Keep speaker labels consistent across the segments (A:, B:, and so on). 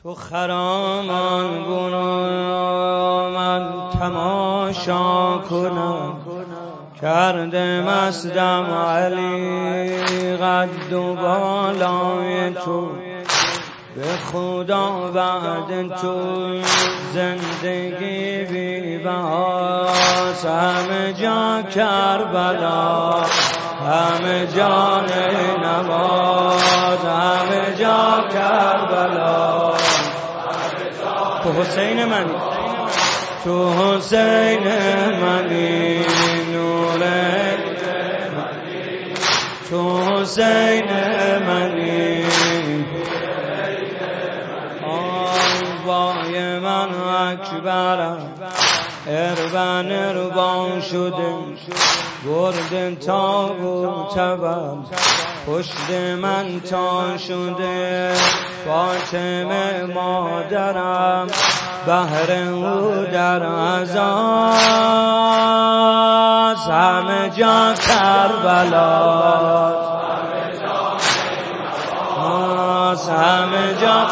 A: تو خرامان برو من تماشا کنم، کرده مستم علی قد و بالای تو، به خدا بعد تو زندگی بی بهاست. همه جا کربلا، همه جا نماز، همه جا کربلا. تو حسین منی، تو حسین منی، نور منی، تو حسین منی. وای من اکبرم، اربن اربان شده، گردن تابوتم، پشت من تا شده. فاطمه مادرم، بهر او در عزاست. همه جا کربلاست، همه جا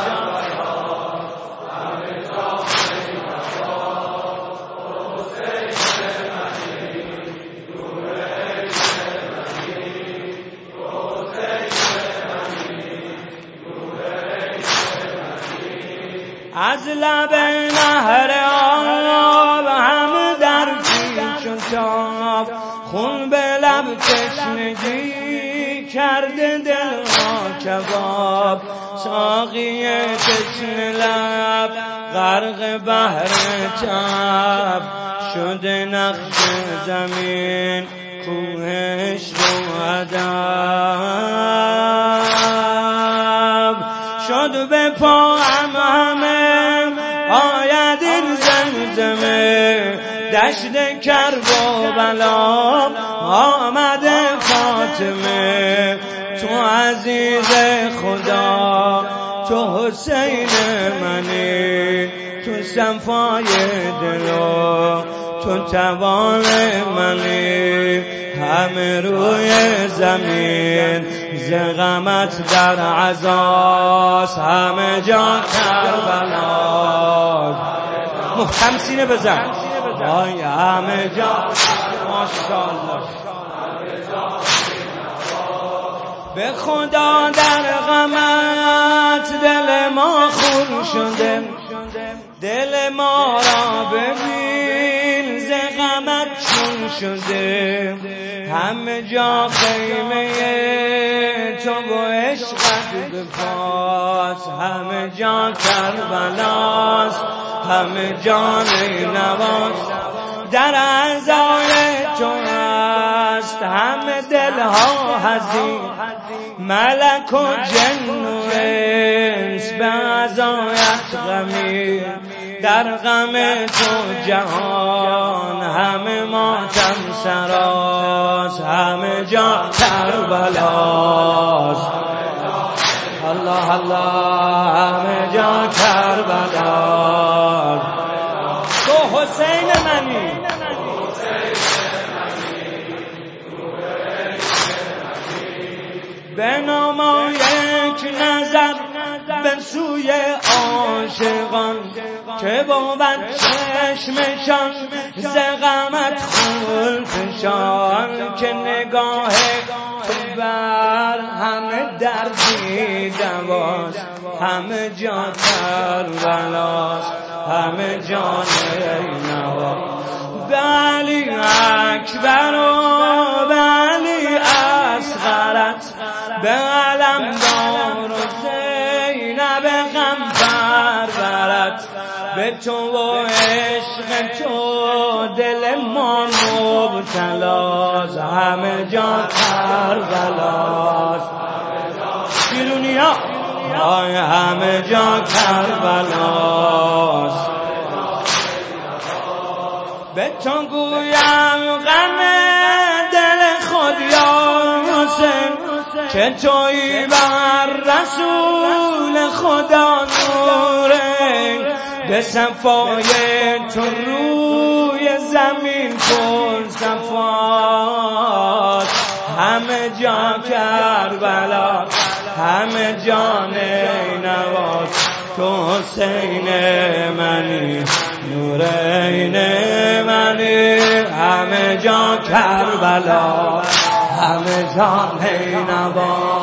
A: از لب نهر آب همه در پیش و تاب، خون به لب تشنگی کرده دل ها کباب. ساقی تشنه لب غرق بحر تب، شده نقش زمین کوهش رو ادب. شد به پا همه آید این زمزمه، دشت کرب و بلا آمده فاطمه. تو عزیز خدا، تو حسین منی، تو صفای دلو، تو توان منی. همه روی زمین ز غمت در عزاست، همه جا کربلاست. محکم سینه بزن، آی همه جا ماشاءالله. به خدا در غمت دل ما خون شده، دل ما را ببین ز غمت چون شده. همه جا خیمه تو و عشقت به پاس، همه جا کربلاست، همه جا نواز در عزای تو است. همه دلها حزین، ملک و جن و انس به عزایت غمی. در غم تو جهان همه ماتم سراست، همه جا کربلاست. الله الله، همه جا کربلاست. تو حسین منی، به نما یک نظر به سوی عاشقان، که بود چشمشان ز غمت خونفشان. که نگاه تو بر همه دردی دواست، همه جا کربلاست، همه جا نواست. به علی اکبر و به علی اصغرت، به علمدار و زینب غم پرورت. به تو و عشق تو دل ما مبتلاست، همه جا کربلاست. بیرونیا آی همه جا کربلاست. به تو گویم غم دل خود یا حسین، که تویی بر رسول خدا نوره. به صفای تو روی زمین پر صفاست، همه جا کربلا، همه جا نینواست. تو حسین منی نورین منی همه جا کربلا همه جا نینوا